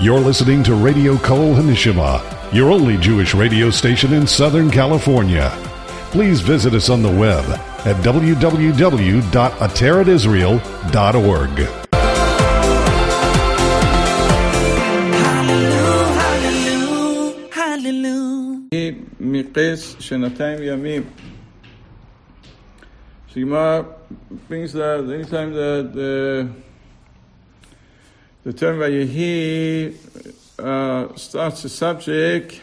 You're listening to Radio Kol Hanishima, your only Jewish radio station in Southern California. Please visit us on the web at www.ateradisrael.org. So Gemara brings that anytime that the term Vayehi starts a subject,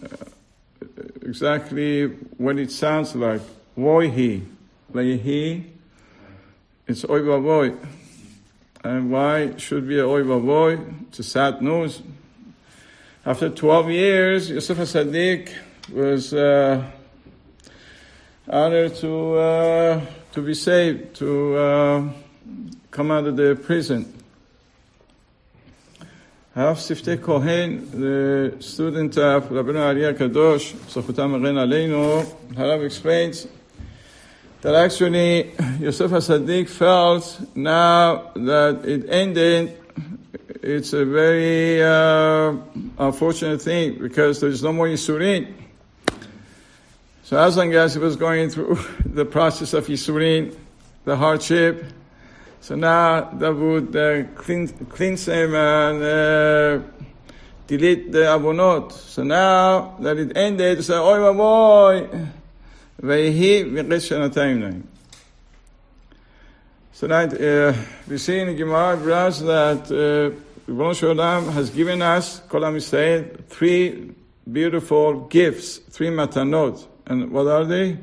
exactly what it sounds like. Voihi, Vayehi, it's Oy Vavoy. And why should be Oy Vavoy? It's a sad news. After 12 years, Yosef HaSadik was honored to be saved, to come out of the prison. Harav Siftei Kohen, the student of Rabbeinu Aryeh Kadosh, Zachutam Magen Aleinu, Harav explains that actually Yosef HaSadik felt now that it ended, it's a very unfortunate thing because there's no more Yisurin. So as long as he was going through the process of Yisurin, the hardship, so now that would cleanse him and delete the avonot. So now that it ended, say, Oy vavoy, veihi v'chesh shanatayim naim. So now we see in the Gemara verse that Ribono Shel Olam has given us, Kol Am Yisrael, 3 beautiful gifts, 3 matanot. And what are they?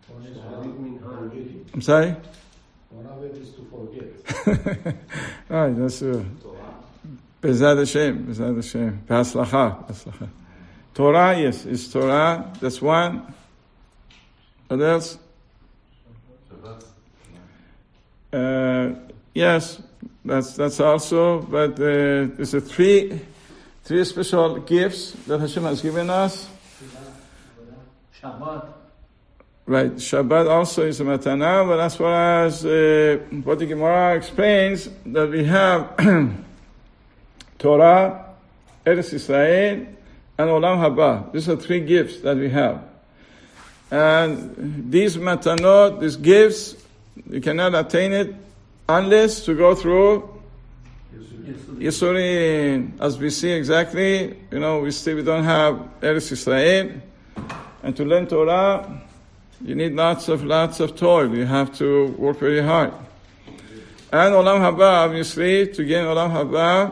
I'm sorry? One of it is to forget. Right, that's Bezad Hashem, Bezad Hashem. B'hatzlacha. Torah, yes, it's Torah. That's one. What else? Yes, that's also. But there's 3 special gifts that Hashem has given us. Shabbat. Right, Shabbat also is a matana, but as far as what the Gemara explains, that we have Torah, Eretz Yisrael, and Olam Haba. These are 3 gifts that we have. And these matanot, these gifts, you cannot attain it unless to go through Yisurin. As we see exactly, we don't have Eretz Yisrael. And to learn Torah, you need lots of toil. You have to work very hard. And Olam Haba, obviously, to gain Olam Haba,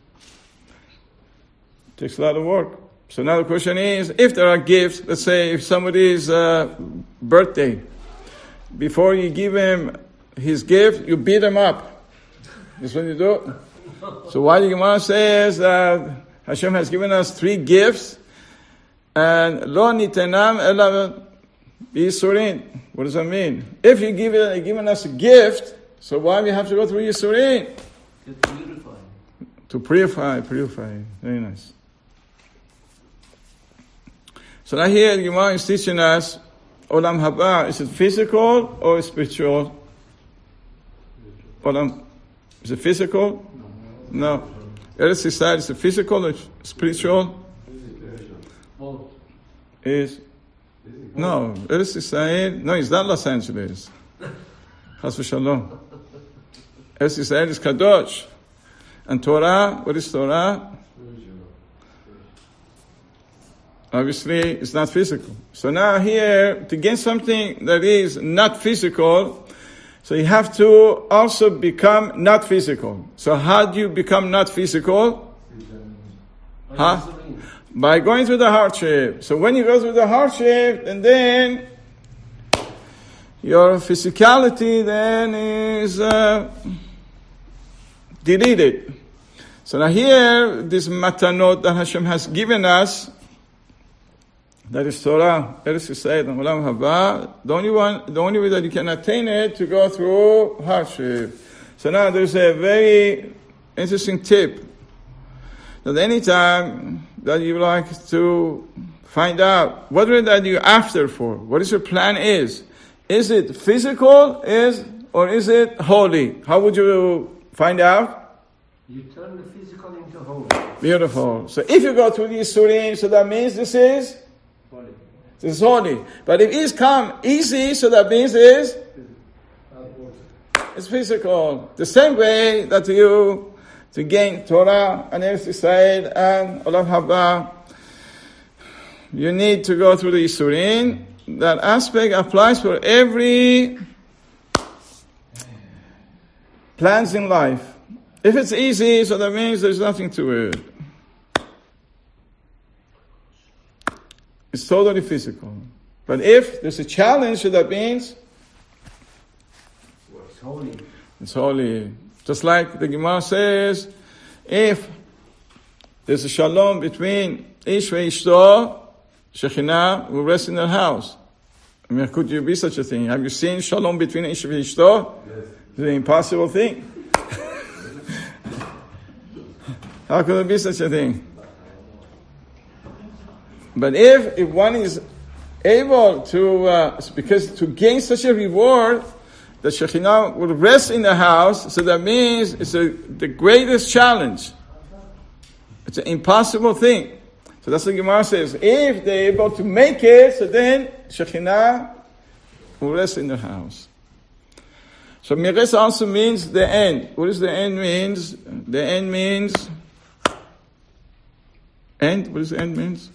takes a lot of work. So now the question is, if there are gifts, let's say if somebody's birthday, before you give him his gift, you beat him up. That's what you do. So why the Gemara says that Hashem has given us 3 gifts, and lo nitenam ela b'yisurin. What does that mean? If you given us a gift, so why we have to go through Yisurin? To purify. Very nice. So now here the Gemara is teaching us Olam Haba. Is it physical or spiritual? Olam, is it physical? No. Eretz Yisrael, is it physical or spiritual? Is no, Eretz Yisrael. No, it's not Los Angeles. Chas v'shalom. Eretz Yisrael is Kadosh, and Torah. What is Torah? Obviously, it's not physical. So now here, to gain something that is not physical, so you have to also become not physical. So how do you become not physical? By going through the hardship. So when you go through the hardship, and then your physicality then is deleted. So now here, this matanot that Hashem has given us, that is Torah, Eretz Yisrael, and Olam Haba, the only way that you can attain it to go through hardship. So now there's a very interesting tip, that anytime that you like to find out what is that you're after for, what is your plan is it physical or is it holy? How would you find out? You turn the physical into holy. Beautiful. So if you go through the Yisurim, so that means this is Holy. this is holy. But if it's come easy, so that means it's physical. The same way that you to gain Torah and Eretz Yisrael and Olam Haba, you need to go through the Yisurim. That aspect applies for every plans in life. If it's easy, so that means there's nothing to it. It's totally physical. But if there's a challenge, so that means It's holy. it's holy. Just like the Gemara says, if there's a shalom between Ish and Ishto, Shekhinah will rest in their house. I mean, could you be such a thing? Have you seen shalom between Ish and Ishto? Yes. It's an impossible thing. How could there be such a thing? But if one is able to, because to gain such a reward, the Shekhinah will rest in the house, so that means it's the greatest challenge. It's an impossible thing. So that's what Gemara says. If they're able to make it, so then Shekhinah will rest in the house. So Mires also means the end. What does the end means? The end means... End? What does the end means?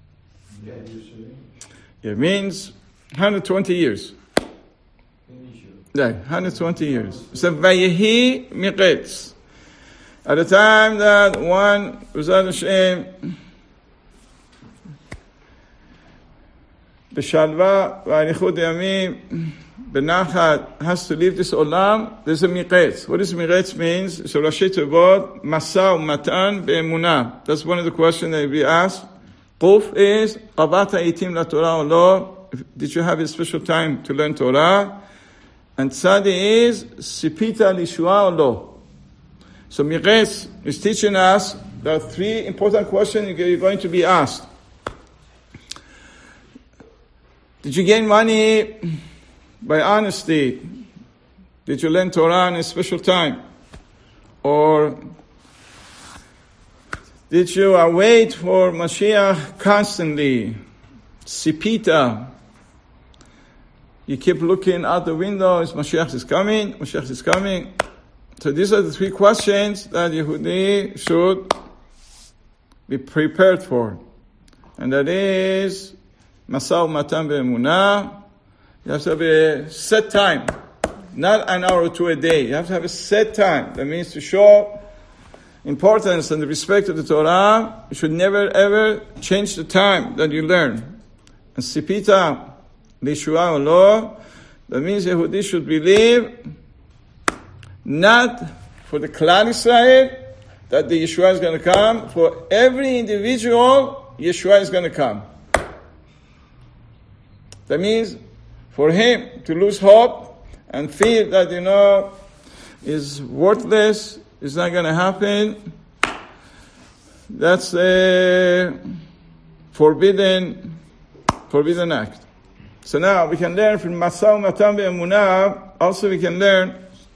It means 120 years. Yeah, 120 years. So Vayehi Miretz. At the time that one, B'ezrat Hashem, B'shalva, V'arichut Yamim, B'nachat, has to leave this olam, there's a miretz. What does miretz means? So Rashi Tevot, Masa u'matan be'emunah. That's one of the questions that we ask. Quf is, Qabata itim la Torah or lo? Did you have a special time to learn Torah? And Tzadi is, Sipita lishua or lo? So miretz is teaching us there are three important questions you're going to be asked. Did you gain money by honesty? Did you learn Torah in a special time? Or did you wait for Mashiach constantly? Sipita. You keep looking out the window, Mashiach is coming, Mashiach is coming. So these are the three questions that Yehudi should be prepared for. And that is, Masa u'matan be'emunah. You have to have a set time, not an hour or two a day. You have to have a set time. That means to show importance and the respect of the Torah. You should never ever change the time that you learn. And Sipita lishua lo, that means Yehudi should believe not for the Klal Yisrael that the Yeshua is going to come. For every individual, Yeshua is going to come. That means for him to lose hope and feel that, is worthless, is not going to happen, that's a forbidden act. So now we can learn from Masa u'matan be'emunah, also we can learn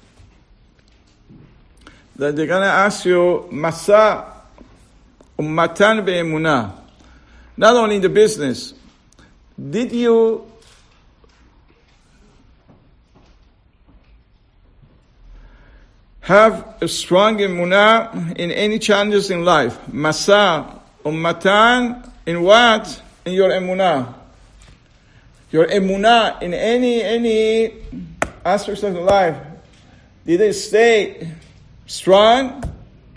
that they're going to ask you Masa u'matan be'emunah. Not only in the business. Did you have a strong emunah in any challenges in life? Masa u'matan in what? In your emunah. Your emunah in any aspects of life. Did it stay strong?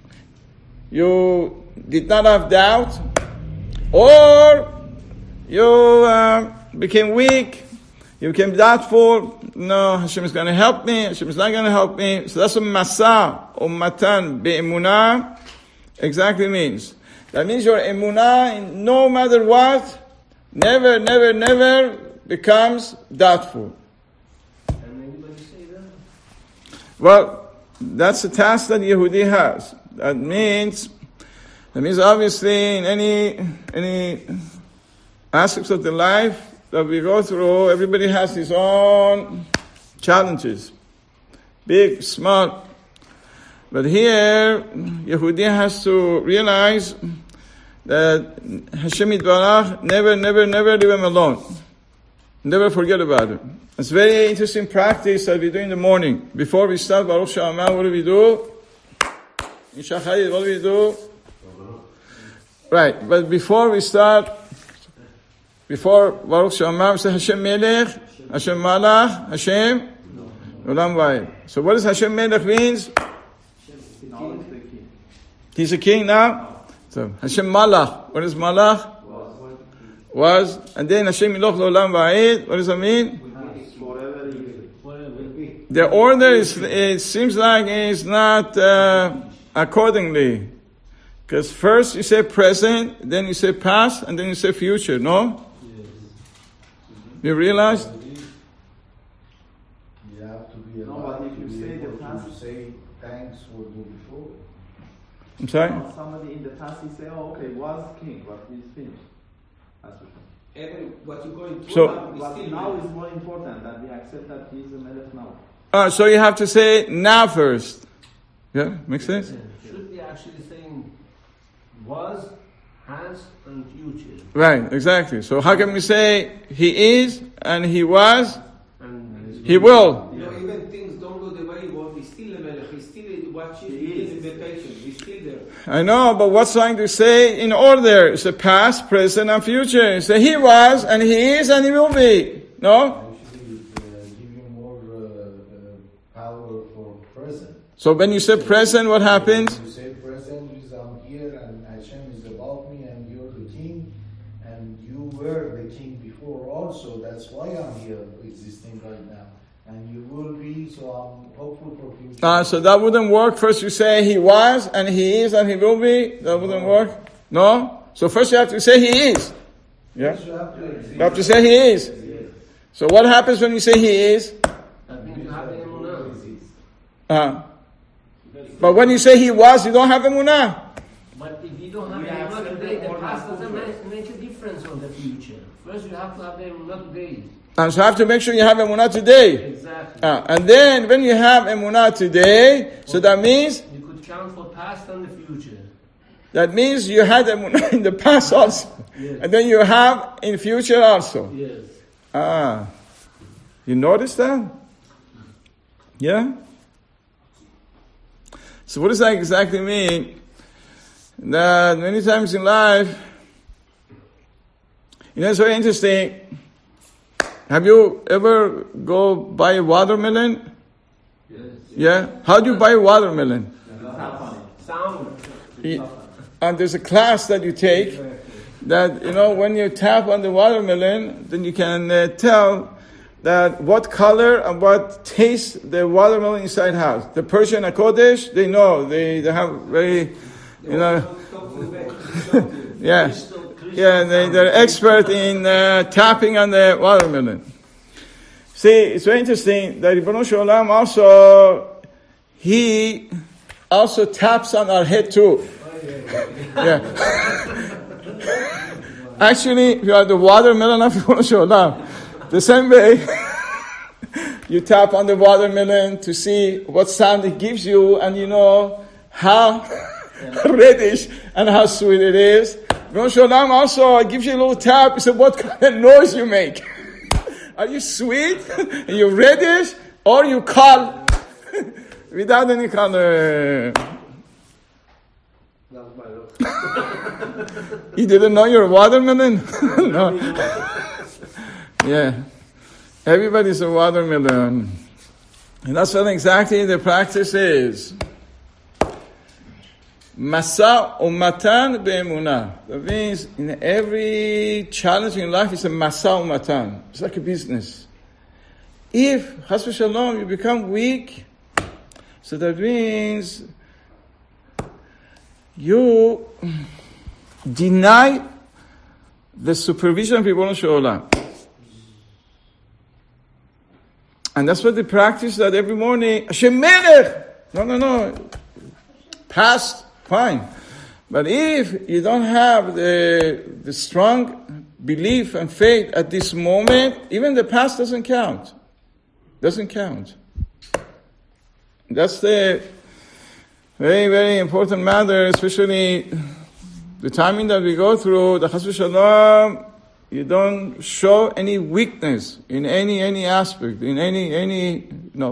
You did not have doubt? Or you became weak, you became doubtful, no, Hashem is going to help me, Hashem is not going to help me. So that's what Masa u'matan be'emunah exactly means. That means your emunah, no matter what, never becomes doubtful. Can anybody say that? Well, that's the task that Yehudi has. That means obviously in any aspects of the life that we go through, everybody has his own challenges, big, small. But here, Yehudi has to realize that Hashem Yitbarach never leave him alone. Never forget about it. It's a very interesting practice that we do in the morning. Before we start Baruch She'amar, what do we do? In Shachayit, what do we do? Right, but before we start, before Baruch She'amar, we say Hashem Melech, Hashem Malach, Hashem Olam Vayed. So what does Hashem Melech means? He's a king now. So Hashem Malach. What is Malach? Was. And then Hashem Iloch Olam Vayed. What does that mean? The order it seems like it's not accordingly. Because first you say present, then you say past, and then you say future, no? You realize? You have to be alive. But if you say the past, you say thanks for the before. I'm sorry? Somebody in the past, he say, oh, okay, was king, but he's finished. What you're going through So, but now is more important that we accept that he is a melech now. So you have to say now first. Yeah, makes sense? Should be actually saying was, has, and future. Right, exactly. So how can we say he is, and he was, And he will? you know, even things don't go the way you want. He's still a melech. He's still watching. He's in the patient. He's still there. I know, but what's trying to say in order? It's a past, present, and future. Say he was, and he is, and he will be. No? Actually, give you more power for present. So when you say present, what happens? You say present is I'm here and Hashem is about me and you're the king and you were the king before also. That's why I'm here existing right now. And you will be, so I'm hopeful for future. So that wouldn't work. First you say he was, and he is, and he will be. That wouldn't work. No? So first you have to say he is. Yeah? You have to exist. You have to say he is. So what happens when you say he is? That means you have the emunah. But when you say he was, you don't have emunah. But if you don't have the emunah today, the past doesn't make a difference on the future. First, you have to have the emunah today. And so you have to make sure you have emunah today. Exactly. And then when you have emunah today, so that means You could count for past and the future. that means you had emunah in the past also. Yes. And then you have in future also. Yes. You notice that? Yeah? So what does that exactly mean? That many times in life, it's very interesting. Have you ever go buy a watermelon? Yes. Yeah? How do you buy a watermelon? Sound. And there's a class that you take that, when you tap on the watermelon, then you can tell that what color and what taste the watermelon inside has. The Persian HaKodesh, they know. They have very, yeah. Yeah, they're expert in tapping on the watermelon. See, it's very interesting that Ribono Shel Olam he also taps on our head too. Yeah. Actually, you are the watermelon of Ribono Shel Olam. The same way, you tap on the watermelon to see what sound it gives you, and you know how reddish and how sweet it is. Ribono Shel Olam also gives you a little tap. He said, what kind of noise you make? Are you sweet? Are you reddish? Or you kal? Without any color. You didn't know you're a watermelon? No. Yeah. Everybody's a watermelon. And that's what exactly the practice is. Masa umatan be'emunah. That means in every challenge in life, it's a masa umatan. It's like a business. If, chas v'shalom, you become weak, so that means you deny the supervision of Ribono Shel Olam. And that's what they practice, that every morning, Hashem Melech! No. Past, fine. But if you don't have the strong belief and faith at this moment, even the past doesn't count. Doesn't count. That's the Very, very important matter, especially the timing that we go through, the Chas v'Shalom, you don't show any weakness in any aspect, in any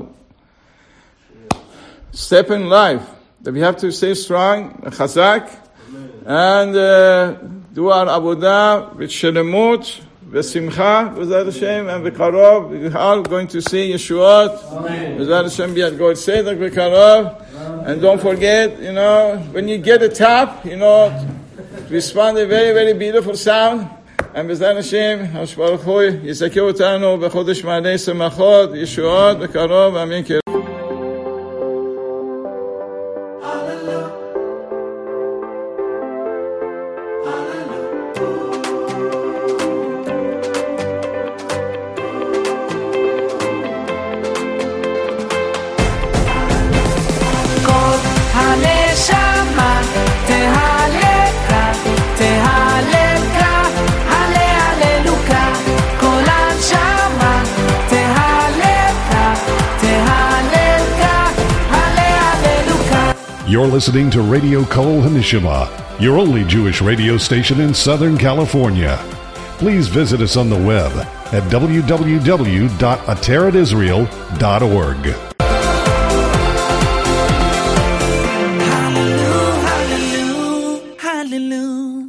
step in life. That we have to stay strong, chazak, and do our avodah with shelemut, v'simcha, v'zad Hashem, and v'karov. We are all going to see Yeshuot. V'zad Hashem, be at God Sedek v'karov. And don't forget, when you get a tap, respond a very, very beautiful sound. And B'ezrat Hashem, HaKadosh Baruch Hu, Yizakeh otanu b'chodesh Ma'anei Semachot, Yeshuot, b'karov, Amen. You're listening to Radio Kol Hanishima, your only Jewish radio station in Southern California. Please visit us on the web at www.ateratisrael.org. Hallelujah, hallelujah, hallelujah.